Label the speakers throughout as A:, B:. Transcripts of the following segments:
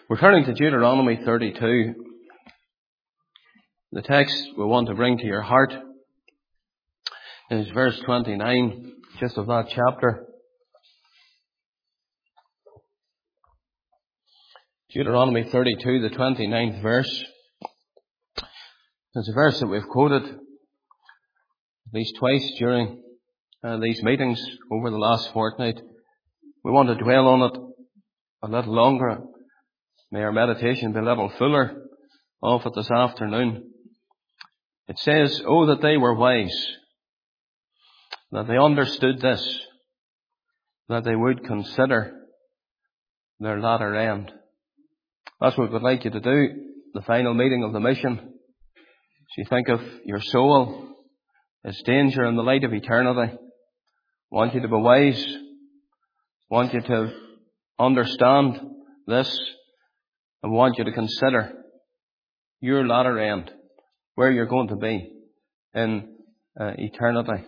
A: We're turning to Deuteronomy 32. The text we want to bring to your heart is verse 29, just of that chapter. Deuteronomy 32, the 29th verse. It's a verse that we've quoted at least twice during these meetings over the last fortnight. We want to dwell on it a little longer. May our meditation be a little fuller of it this afternoon. It says, "Oh, that they were wise, that they understood this, that they would consider their latter end." That's what we'd like you to do, the final meeting of the mission. As you think of your soul, its danger in the light of eternity, want you to be wise, want you to understand this, and want you to consider your latter end, where you're going to be in eternity.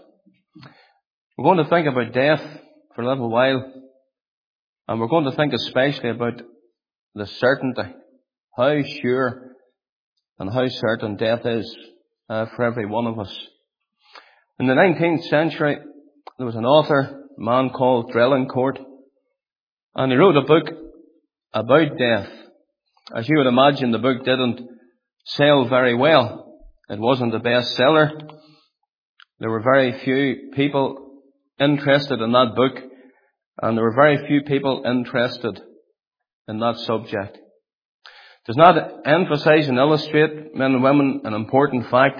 A: We're going to think about death for a little while, and we're going to think especially about the certainty, how sure and how certain death is for every one of us. In the 19th century, there was an author, a man called Drelincourt, and he wrote a book about death. As you would imagine, the book didn't sell very well. It wasn't a bestseller. There were very few people interested in that book, and there were very few people interested in that subject. Does not emphasize and illustrate, men and women, an important fact.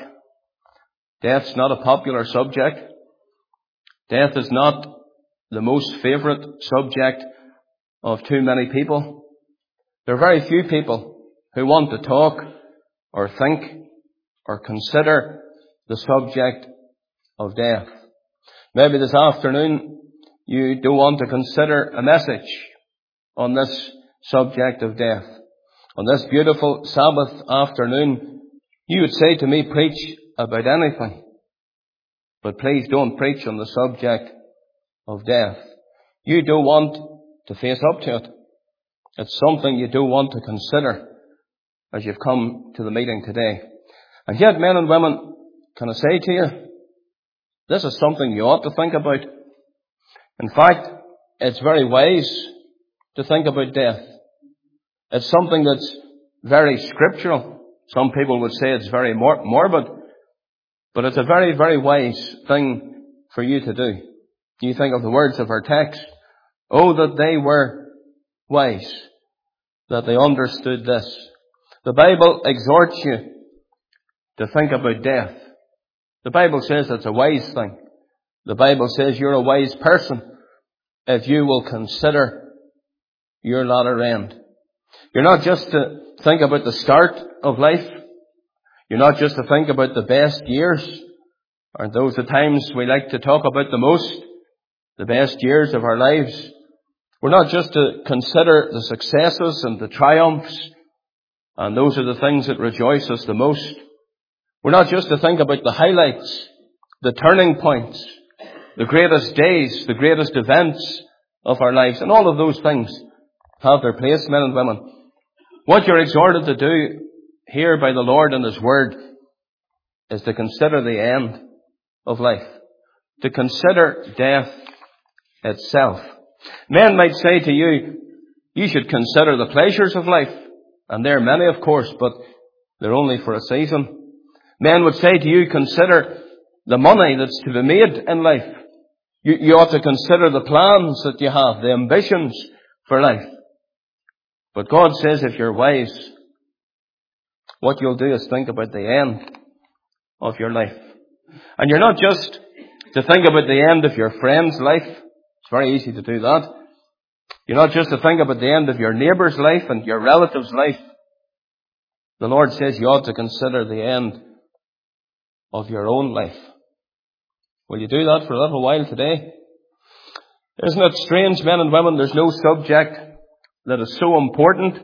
A: Death's not a popular subject. Death is not the most favourite subject of too many people. There are very few people who want to talk or think or consider the subject of death. Maybe this afternoon you don't want to consider a message on this subject of death. On this beautiful Sabbath afternoon, you would say to me, preach about anything, but please don't preach on the subject of death. You don't want to face up to it. It's something you don't want to consider as you've come to the meeting today. And yet, men and women, can I say to you, this is something you ought to think about. In fact, it's very wise to think about death. It's something that's very scriptural. Some people would say it's very morbid, but it's a very, very wise thing for you to do. You think of the words of our text. Oh, that they were wise, that they understood this. The Bible exhorts you to think about death. The Bible says it's a wise thing. The Bible says you're a wise person if you will consider your latter end. You're not just to think about the start of life. You're not just to think about the best years. Aren't those the times we like to talk about the most? The best years of our lives. We're not just to consider the successes and the triumphs, and those are the things that rejoice us the most. We're not just to think about the highlights, the turning points, the greatest days, the greatest events of our lives, and all of those things have their place, men and women. What you're exhorted to do here by the Lord and His Word is to consider the end of life, to consider death itself. Men might say to you, you should consider the pleasures of life. And there are many, of course, but they're only for a season. Men would say to you, consider the money that's to be made in life. You ought to consider the plans that you have, the ambitions for life. But God says if you're wise, what you'll do is think about the end of your life. And you're not just to think about the end of your friend's life. It's very easy to do that. You're not just to think about the end of your neighbour's life and your relative's life. The Lord says you ought to consider the end of your own life. Will you do that for a little while today? Isn't it strange, men and women, there's no subject that is so important,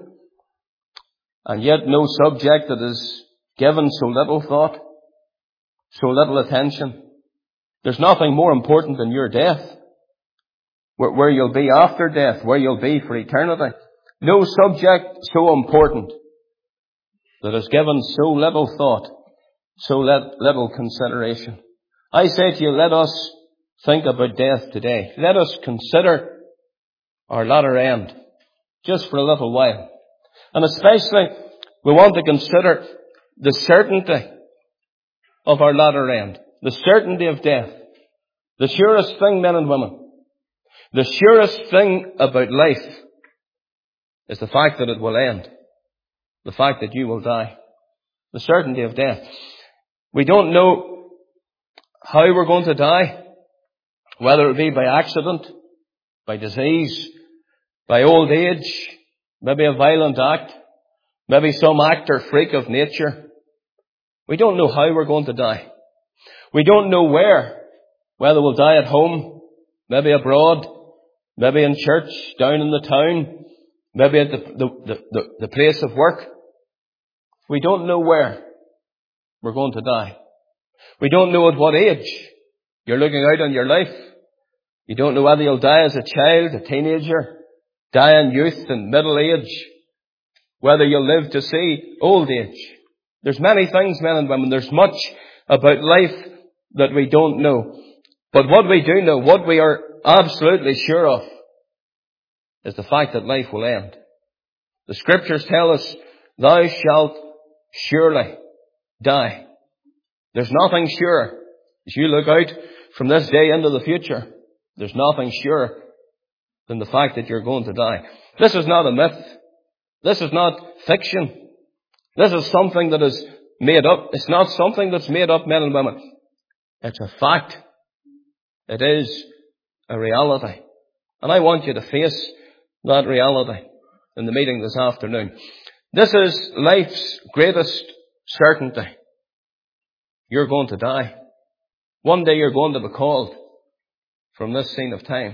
A: and yet no subject that is given so little thought, so little attention. There's nothing more important than your death. Where you'll be after death, where you'll be for eternity. No subject so important that is given so little thought, so little consideration. I say to you, let us think about death today. Let us consider our latter end just for a little while. And especially, we want to consider the certainty of our latter end, the certainty of death. The surest thing, men and women, the surest thing about life is the fact that it will end, the fact that you will die, the certainty of death. We don't know how we're going to die, whether it be by accident, by disease, by old age, maybe a violent act, maybe some act or freak of nature. We don't know how we're going to die. We don't know where, whether we'll die at home, maybe abroad, maybe in church, down in the town, maybe at the place of work. We don't know where we're going to die. We don't know at what age you're looking out on your life. You don't know whether you'll die as a child, a teenager, die in youth and middle age, whether you'll live to see old age. There's many things, men and women. There's much about life that we don't know. But what we do know, what we are absolutely sure of, is the fact that life will end. The Scriptures tell us, thou shalt surely die. There's nothing sure. As you look out from this day into the future, there's nothing sure than the fact that you're going to die. This is not a myth. This is not fiction. This is something that is made up. It's not something that's made up, men and women. It's a fact. It is a reality. And I want you to face that reality in the meeting this afternoon. This is life's greatest certainty. You're going to die. One day you're going to be called from this scene of time.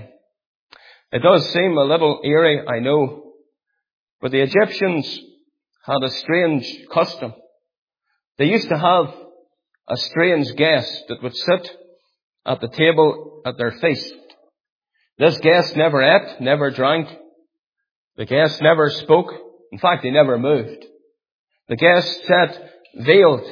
A: It does seem a little eerie, I know, but the Egyptians had a strange custom. They used to have a strange guest that would sit at the table at their feast. This guest never ate, never drank. The guest never spoke. In fact, he never moved. The guest sat veiled.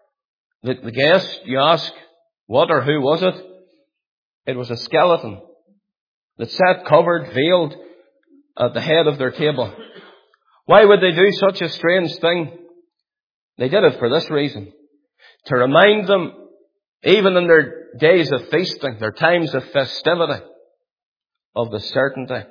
A: The guest, you ask, what or who was it? It was a skeleton that sat covered, veiled at the head of their table. Why would they do such a strange thing? They did it for this reason. To remind them, even in their days of feasting, their times of festivity, of the certainty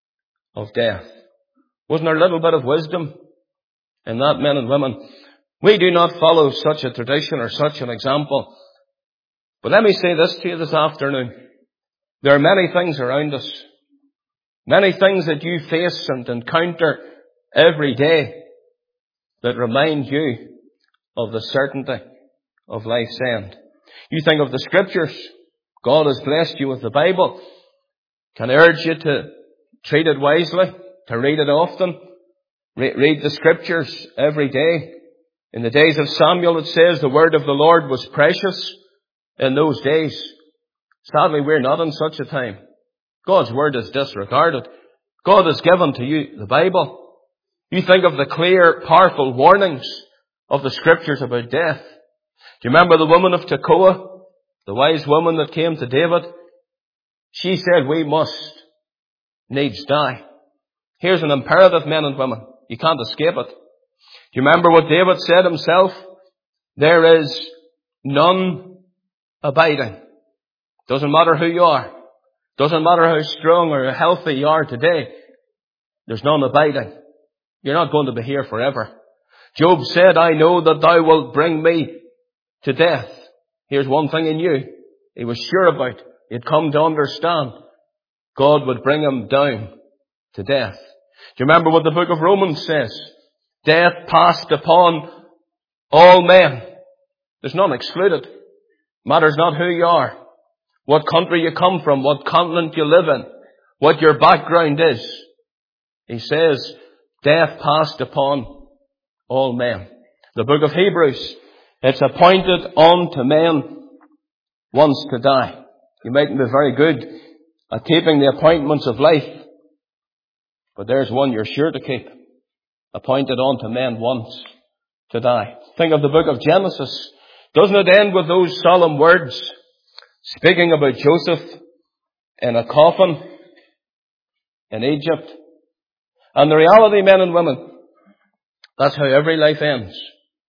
A: of death. Wasn't there a little bit of wisdom in that, men and women? We do not follow such a tradition or such an example. But let me say this to you this afternoon. There are many things around us. Many things that you face and encounter every day that remind you of the certainty of life's end. You think of the Scriptures. God has blessed you with the Bible. Can I urge you to treat it wisely, to read it often, read the Scriptures every day. In the days of Samuel, it says the word of the Lord was precious in those days. Sadly, we're not in such a time. God's word is disregarded. God has given to you the Bible. You think of the clear, powerful warnings of the Scriptures about death. Do you remember the woman of Tekoa, the wise woman that came to David? She said, we must needs die. Here's an imperative, men and women. You can't escape it. Do you remember what David said himself? There is none abiding. Doesn't matter who you are. Doesn't matter how strong or how healthy you are today. There's none abiding. You're not going to be here forever. Job said, I know that thou wilt bring me to death. Here's one thing he knew. He was sure about. He'd come to understand. God would bring him down to death. Do you remember what the book of Romans says? Death passed upon all men. There's none excluded. Matters not who you are, what country you come from, what continent you live in, what your background is. He says, death passed upon all men. The book of Hebrews, it's appointed unto men once to die. You mightn't be very good at keeping the appointments of life. but there's one you're sure to keep, appointed unto men once to die. Think of the book of Genesis. Doesn't it end with those solemn words, speaking about Joseph in a coffin in Egypt? And the reality, men and women, that's how every life ends.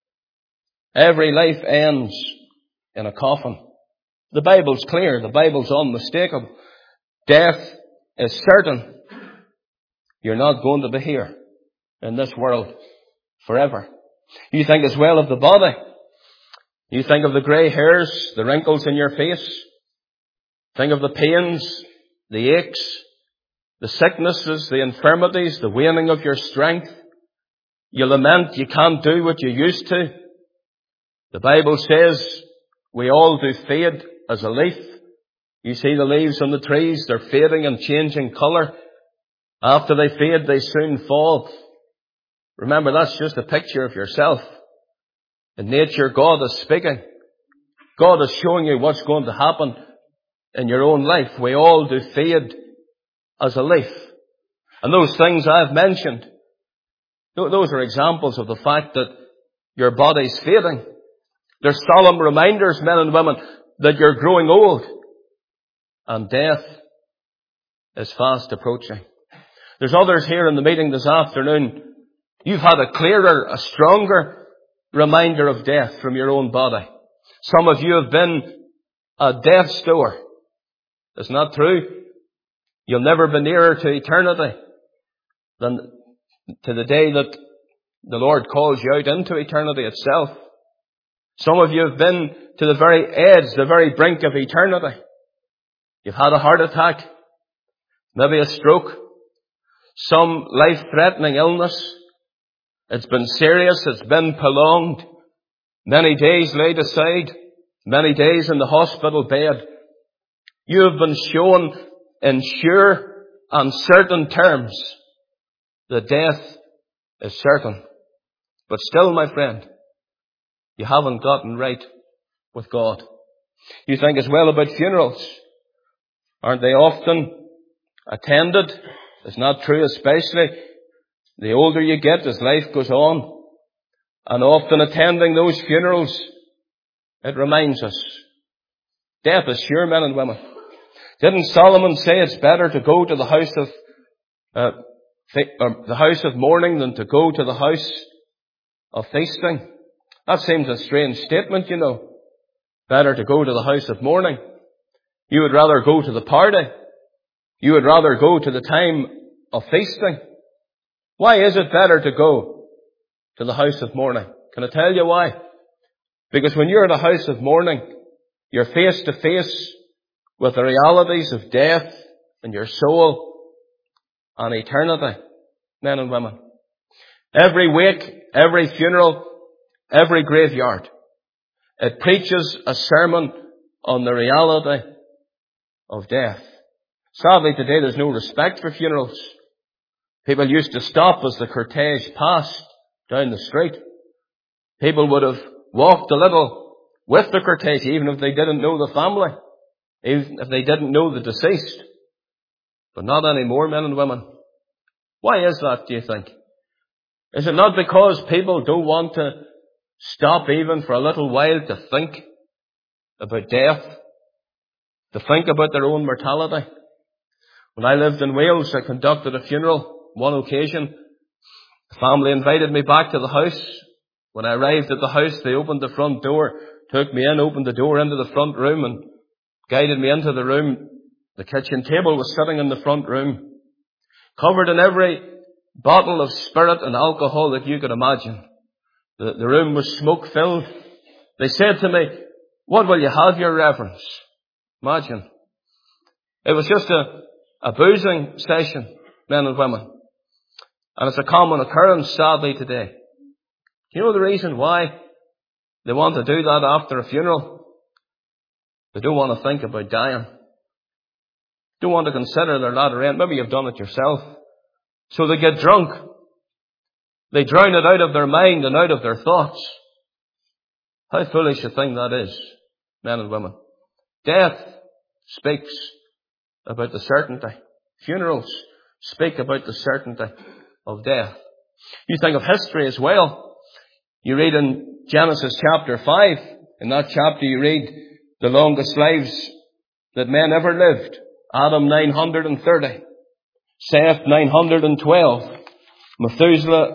A: Every life ends in a coffin. The Bible's clear. The Bible's unmistakable. Death is certain. You're not going to be here in this world forever. You think as well of the body. You think of the grey hairs, the wrinkles in your face. Think of the pains, the aches, the sicknesses, the infirmities, the waning of your strength. You lament you can't do what you used to. The Bible says we all do fade as a leaf. You see the leaves on the trees, they're fading and changing colour. After they fade, they soon fall. Remember, that's just a picture of yourself. In nature, God is speaking. God is showing you what's going to happen in your own life. We all do fade as a leaf. And those things I've mentioned, those are examples of the fact that your body's fading. They're solemn reminders, men and women, that you're growing old and death is fast approaching. There's others here in the meeting this afternoon. You've had a clearer, a stronger reminder of death from your own body. Some of you have been a death's door. It's not true. You'll never be nearer to eternity than to the day that the Lord calls you out into eternity itself. Some of you have been to the very edge, the very brink of eternity. You've had a heart attack, maybe a stroke, some life-threatening illness. It's been serious, it's been prolonged. Many days laid aside, many days in the hospital bed. You have been shown in sure and certain terms that death is certain. But still, my friend, you haven't gotten right with God. You think as well about funerals. Aren't they often attended? It's not true, especially the older you get as life goes on. And often attending those funerals, it reminds us, death is sure, men and women. Didn't Solomon say it's better to go to the house of mourning than to go to the house of feasting? That seems a strange statement, you know. Better to go to the house of mourning. You would rather go to the party. You would rather go to the time of feasting. Why is it better to go to the house of mourning? Can I tell you why? Because when you're at a house of mourning, you're face to face with the realities of death and your soul and eternity, men and women. Every wake, every funeral, every graveyard, it preaches a sermon on the reality of death. Sadly, today there's no respect for funerals. People used to stop as the cortege passed down the street. People would have walked a little with the cortege, even if they didn't know the family, even if they didn't know the deceased. But not anymore, men and women. Why is that, do you think? Is it not because people don't want to stop even for a little while to think about death, to think about their own mortality? When I lived in Wales, I conducted a funeral. One occasion, the family invited me back to the house. When I arrived at the house, they opened the front door, took me in, opened the door into the front room and guided me into the room. The kitchen table was sitting in the front room, covered in every bottle of spirit and alcohol that you could imagine. The room was smoke-filled. They said to me, "What will you have, your reverence?" Imagine. It was just a boozing session, men and women. And it's a common occurrence, sadly, today. Do you know the reason why they want to do that after a funeral? They don't want to think about dying. Don't want to consider their latter end. Maybe you've done it yourself. So they get drunk. They drown it out of their mind and out of their thoughts. How foolish a thing that is, men and women. Death speaks about the certainty. Funerals speak about the certainty of death. You think of history as well. You read in Genesis chapter 5. In that chapter you read the longest lives that men ever lived. Adam 930. Seth 912. Methuselah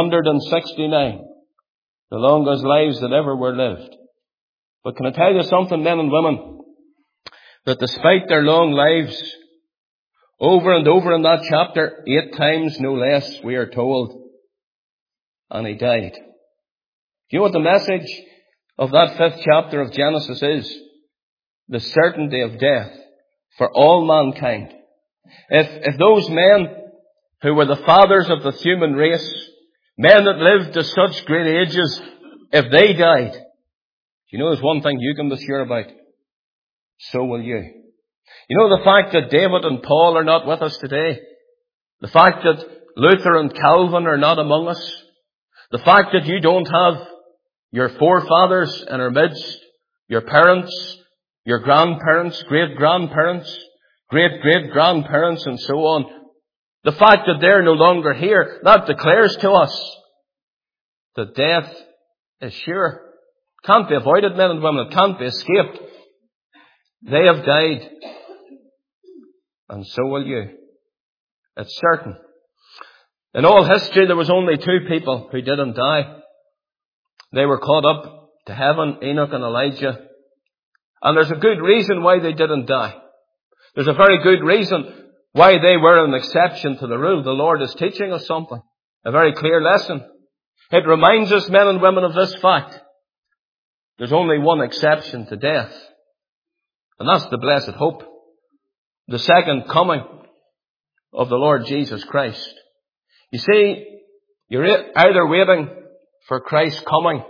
A: 969. The longest lives that ever were lived. But can I tell you something, men and women? That despite their long lives, over and over in that chapter, 8 times no less, we are told, and he died. Do you know what the message of that 5th chapter of Genesis is? The certainty of death for all mankind. If those men who were the fathers of the human race, men that lived to such great ages, if they died, you know there's one thing you can be sure about. So will you. You know the fact that David and Paul are not with us today? The fact that Luther and Calvin are not among us? The fact that you don't have your forefathers in our midst, your parents, your grandparents, great-grandparents, great-great-grandparents, and so on. The fact that they're no longer here, that declares to us that death is sure. Can't be avoided, men and women. It can't be escaped. They have died. And so will you. It's certain. In all history, there was only 2 people who didn't die. They were caught up to heaven, Enoch and Elijah. And there's a good reason why they didn't die. There's a very good reason why they were an exception to the rule. The Lord is teaching us something. A very clear lesson. It reminds us, men and women, of this fact. There's only one exception to death. And that's the blessed hope. The second coming of the Lord Jesus Christ. You see, you're either waiting for Christ's coming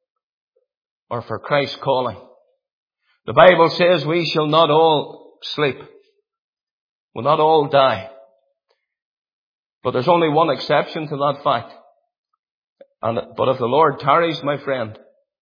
A: or for Christ's calling. The Bible says we shall not all sleep. We'll not all die. But there's only one exception to that fact. But if the Lord tarries, my friend,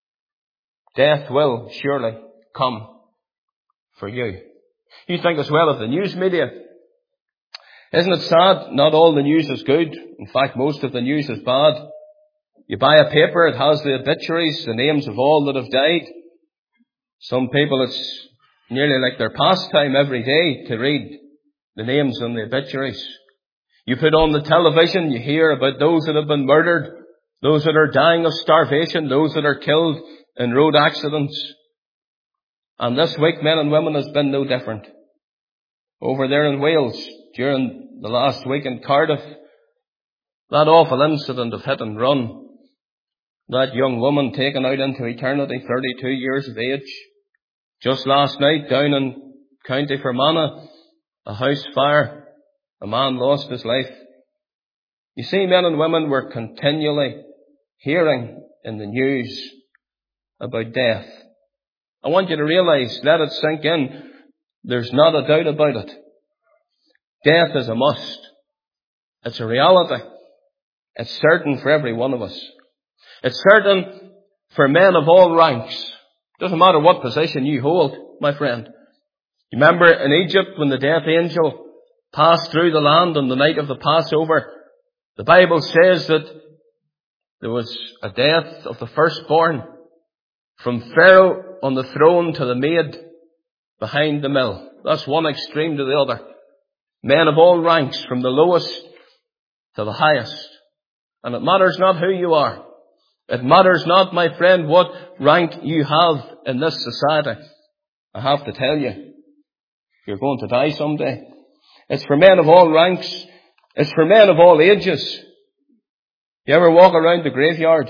A: death will surely come for you. You think as well of the news media. Isn't it sad? Not all the news is good. In fact, most of the news is bad. You buy a paper, it has the obituaries, the names of all that have died. Some people, it's nearly like their pastime every day to read the names on the obituaries. You put on the television, you hear about those that have been murdered, those that are dying of starvation, those that are killed in road accidents. And this week, men and women, has been no different. Over there in Wales, during the last week in Cardiff, that awful incident of hit and run, that young woman taken out into eternity, 32 years of age. Just last night, down in County Fermanagh, a house fire, a man lost his life. You see, men and women, we're continually hearing in the news about death. I want you to realize, let it sink in, there's not a doubt about it. Death is a must. It's a reality. It's certain for every one of us. It's certain for men of all ranks. Doesn't matter what position you hold, my friend. You remember in Egypt when the death angel passed through the land on the night of the Passover, the Bible says that there was a death of the firstborn, from Pharaoh on the throne to the maid behind the mill. That's one extreme to the other. Men of all ranks, from the lowest to the highest. And it matters not who you are. It matters not, my friend, what rank you have in this society. I have to tell you, you're going to die someday. It's for men of all ranks. It's for men of all ages. You ever walk around the graveyard?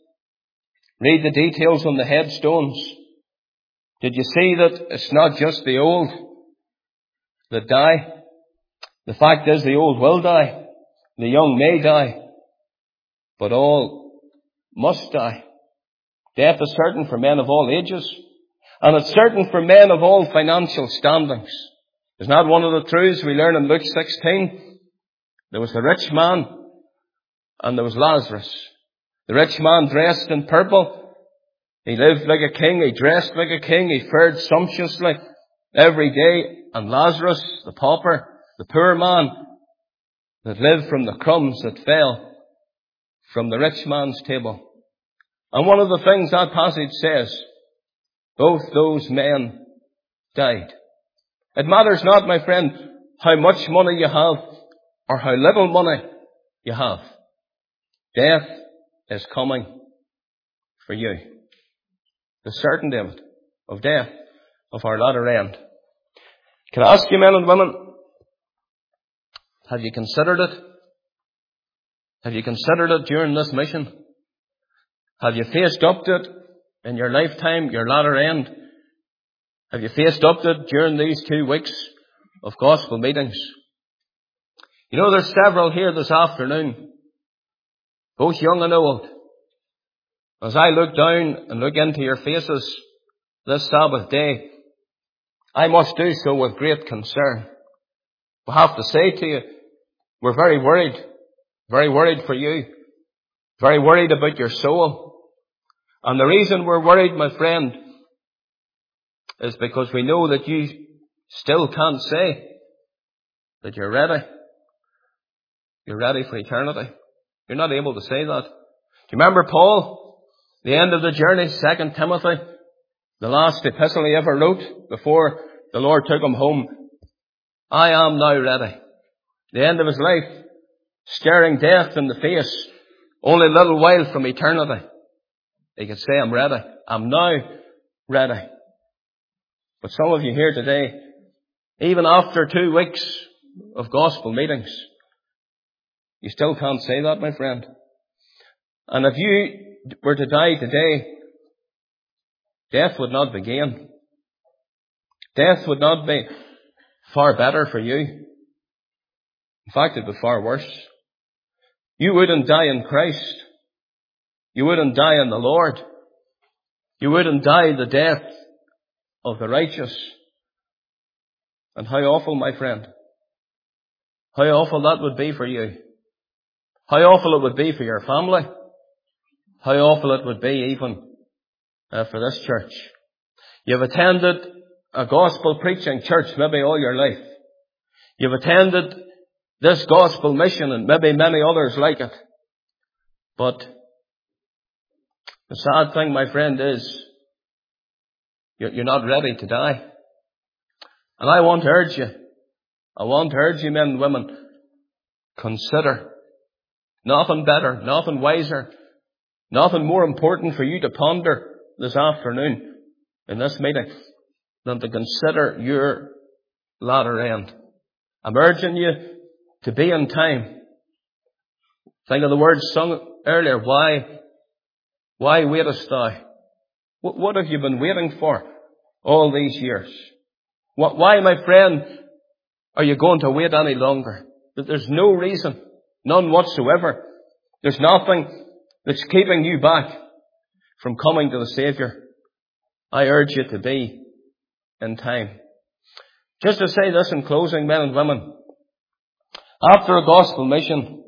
A: Read the details on the headstones. Did you see that it's not just the old that die? The fact is the old will die. The young may die. But all must die. Death is certain for men of all ages. And it's certain for men of all financial standings. Isn't that one of the truths we learn in Luke 16? There was the rich man and there was Lazarus. The rich man dressed in purple. He lived like a king. He dressed like a king. He fared sumptuously every day. And Lazarus, the pauper, the poor man, that lived from the crumbs that fell from the rich man's table. And one of the things that passage says, both those men died. It matters not, my friend, how much money you have or how little money you have. Death is coming for you. The certainty of it, of death, of our latter end. Can I ask you, men and women, have you considered it? Have you considered it during this mission? Have you faced up to it in your lifetime, your latter end? Have you faced up to it during these 2 weeks of gospel meetings? You know, there's several here this afternoon, both young and old. As I look down and look into your faces this Sabbath day, I must do so with great concern. I have to say to you, we're very worried for you, very worried about your soul. And the reason we're worried, my friend, is because we know that you still can't say that you're ready. You're ready for eternity. You're not able to say that. Do you remember Paul, the end of the journey, 2 Timothy, the last epistle he ever wrote before the Lord took him home? I am now ready. The end of his life, staring death in the face, only a little while from eternity. He could say, I'm ready. I'm now ready. But some of you here today, even after 2 weeks of gospel meetings, you still can't say that, my friend. And if you were to die today, death would not be gain. Death would not be far better for you. In fact, it would be far worse. You wouldn't die in Christ. You wouldn't die in the Lord. You wouldn't die the death of the righteous. And how awful, my friend. How awful that would be for you. How awful it would be for your family. How awful it would be even for this church. You've attended a gospel preaching church maybe all your life. You've attended this gospel mission and maybe many others like it. But the sad thing, my friend, is you're not ready to die. And I want to urge you, men and women, consider nothing better, nothing wiser, nothing more important for you to ponder this afternoon in this meeting than to consider your latter end. I'm urging you to be in time. Think of the words sung earlier. Why waitest thou? What have you been waiting for all these years? Why, my friend, are you going to wait any longer? There's no reason, none whatsoever. There's nothing that's keeping you back from coming to the Saviour. I urge you to be in time. Just to say this in closing, men and women, after a gospel mission,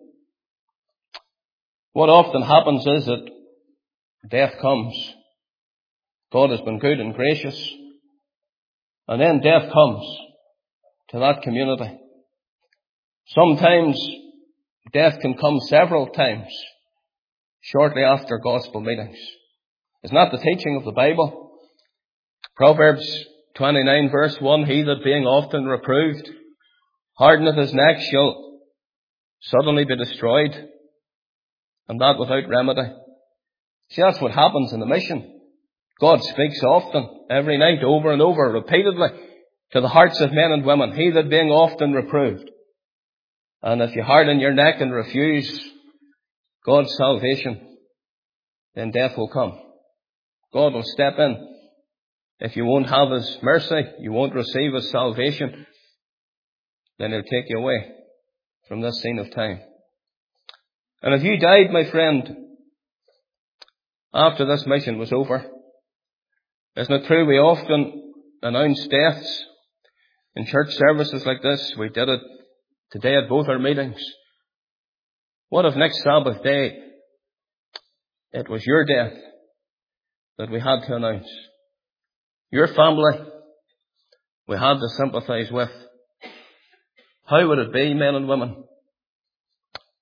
A: what often happens is that death comes. God has been good and gracious. And then death comes to that community. Sometimes death can come several times shortly after gospel meetings. It's not the teaching of the Bible. Proverbs 29 verse 1, he that being often reproved hardeneth his neck shall suddenly be destroyed, and that without remedy. See, that's what happens in the mission. God speaks often, every night, over and over, repeatedly, to the hearts of men and women. He that being often reproved. And if you harden your neck and refuse God's salvation, then death will come. God will step in. If you won't have His mercy, you won't receive His salvation, then He'll take you away from this scene of time. And if you died, my friend, after this mission was over, isn't it true we often announce deaths in church services like this? We did it today at both our meetings. What if next Sabbath day it was your death that we had to announce? Your family we had to sympathize with. How would it be, men and women,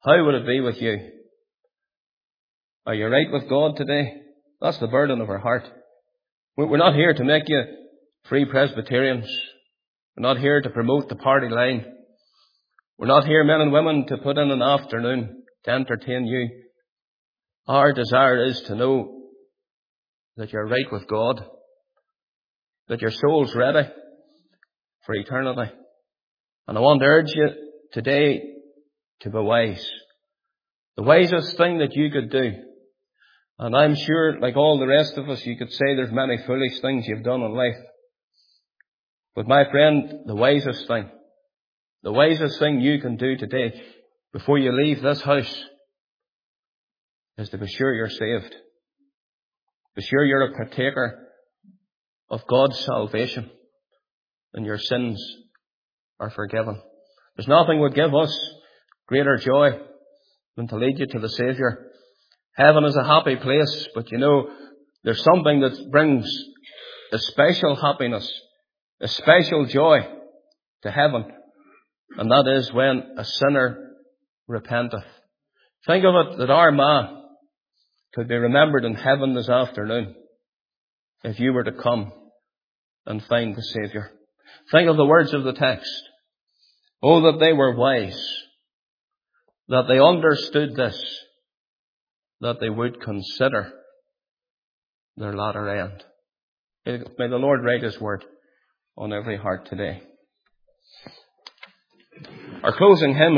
A: How would it be with you? Are you right with God today? That's the burden of our heart. We're not here to make you free Presbyterians. We're not here to promote the party line. We're not here, men and women, to put in an afternoon to entertain you. Our desire is to know that you're right with God, that your soul's ready for eternity. And I want to urge you today to be wise. The wisest thing that you could do, and I'm sure, like all the rest of us, you could say there's many foolish things you've done in life. But my friend, the wisest thing you can do today, before you leave this house, is to be sure you're saved. Be sure you're a partaker of God's salvation, and your sins are forgiven. There's nothing would give us greater joy than to lead you to the Saviour. Heaven is a happy place, but you know, there's something that brings a special happiness, a special joy to heaven, and that is when a sinner repenteth. Think of it that our Ma could be remembered in heaven this afternoon if you were to come and find the Saviour. Think of the words of the text. Oh, that they were wise, that they understood this, that they would consider their latter end. May the Lord write His word on every heart today. Our closing hymn